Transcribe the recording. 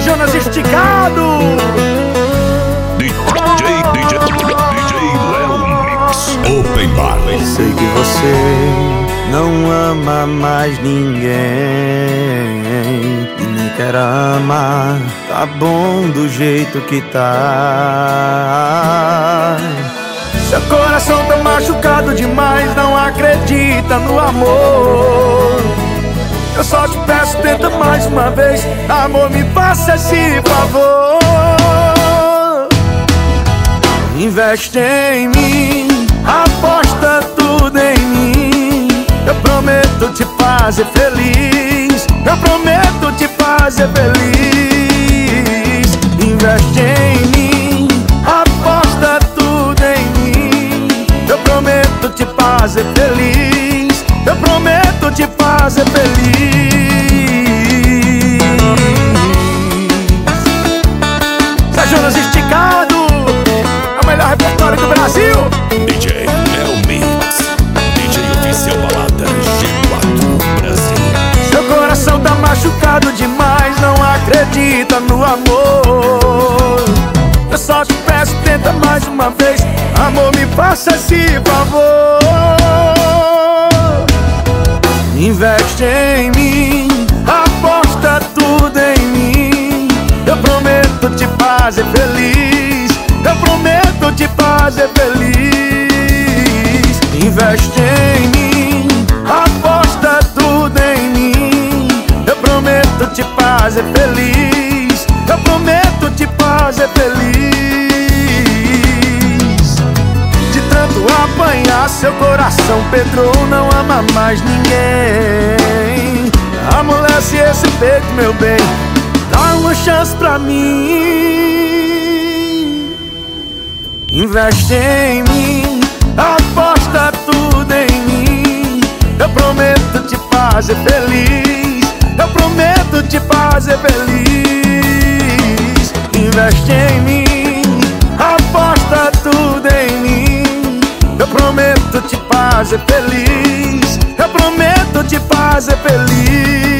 Jonas Esticado. DJ Léo Mix Open Bar. Sei que você não ama mais ninguém e nem quer amar. Tá bom do jeito que tá. Seu coração tá machucado demais, não acredita no amor. Eu só te peço, tenta mais uma vez. Amor, me faça esse favor. Investe em mim, aposta tudo em mim. Eu prometo te fazer feliz. Eu prometo te fazer feliz. Investe em mim, aposta tudo em mim. Eu prometo te fazer feliz. Eu prometo te fazer feliz. Zé Jonas Esticado, é o melhor repertório do Brasil. DJ Léo Mix, DJ oficial balada G4 Brasil. Seu coração tá machucado demais, não acredita no amor. Eu só te peço, tenta mais uma vez. Amor, me faça esse favor. Investe em mim, aposta tudo em mim. Eu prometo te fazer feliz. Eu prometo te fazer feliz. Investe em mim, aposta tudo em mim. Eu prometo te fazer feliz. Eu prometo te fazer feliz. De tanto apanhar, seu coração pedrou, não ama mais ninguém. Amolece esse peito, meu bem, dá uma chance pra mim. Investe em mim, aposta tudo em mim. Eu prometo te fazer feliz. Eu prometo te fazer feliz. Investe em mim, aposta tudo em mim. Eu prometo te fazer feliz. Eu prometo te fazer feliz.